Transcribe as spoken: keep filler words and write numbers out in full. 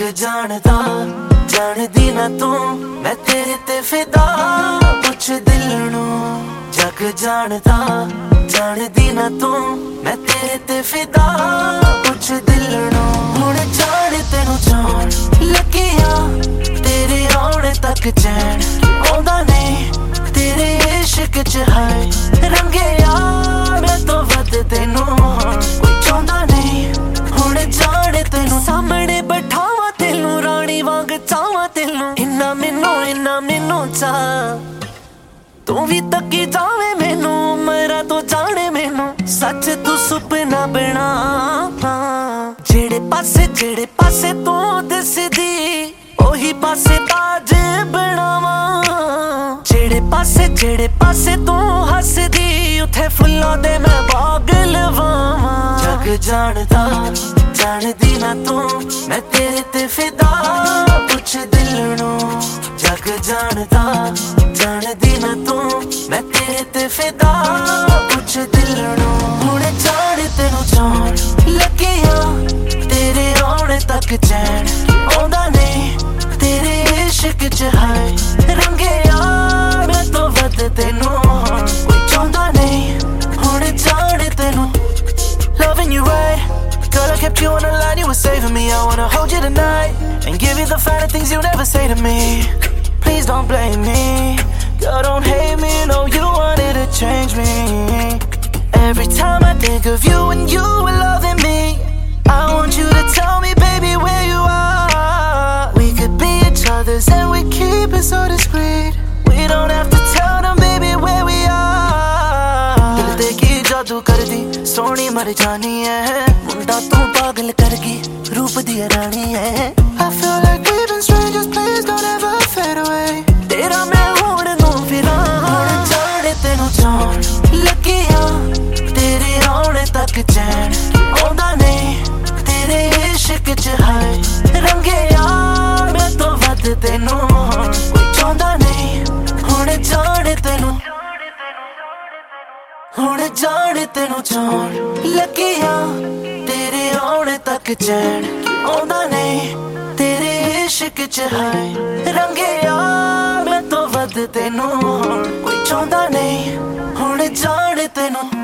जानदा जानदी ना तू मैं तेरे ते फिदा कुछ दिल नू जग जानदा जानदी ना तू मैं तेरे ते फिदा कुछ दिल नू हुण जान तेनू जान लगिया तेरे आने तक चैन आउंदा नहीं तेरे इश्क च है रंगे यार मैं तो वध तेनू कोई चाहुंदा नहीं हुण जान तेनू सामने बैठावा तेनू रानी वांग चाहवा तेनू इन्ना मैनू इन्ना मैनू चा तू भी तकी जावे मैनू मेरा तो जाने मैनू सच तू सुपना बना जेड़े पासे जेड़े पासे तू दिसदी ओही पासे ताज बनावा जेड़े पासे जेड़े पासे तू हसदी उथे फुल्लां दे मैं बाग लवावा जग जानदा जानदी ना तू मैं तेरे ते फिदा कुछ दिल नू जग जानदा जानदी ना तू मैं तेरे ते फिदा कुछ दिल नू हुण जान तेनू जान लगिया तेरे आने तक चैन आउंदा नहीं तेरे इश्क च है रंगे यार मैं तो वध तेनू कोई चाहुंदा नहीं हुण जान तेनू loving you right girl I kept you on the line you were saving me I wanna hold you tonight and give you the finer things you never say to me please don't blame me girl don't hate me no you wanted to change me every time I think of you and you were loving me I want you to tell me baby where you are we could be each other's and we keep it so discreet we don't have to tell them baby where we are dil te ki jadoo kardi soni mar jani hai munda tu pagal kargi roop di rani hai I feel like we've been strangers please don't ever fade away tera main hone nu fira hun jaane tenu jaan lagiya tere aane tak chain aunda nahi tere ishq ch hai range yaar main to vad tenu koi chaunda nahi hun jaane tenu हुण जान तेनू जान लगिया तेरे आने तक चैन आउंदा नहीं तेरे इश्क च है रंगे यार मैं तो वध तेनू कोई चाहुंदा नहीं हुण जान तेनू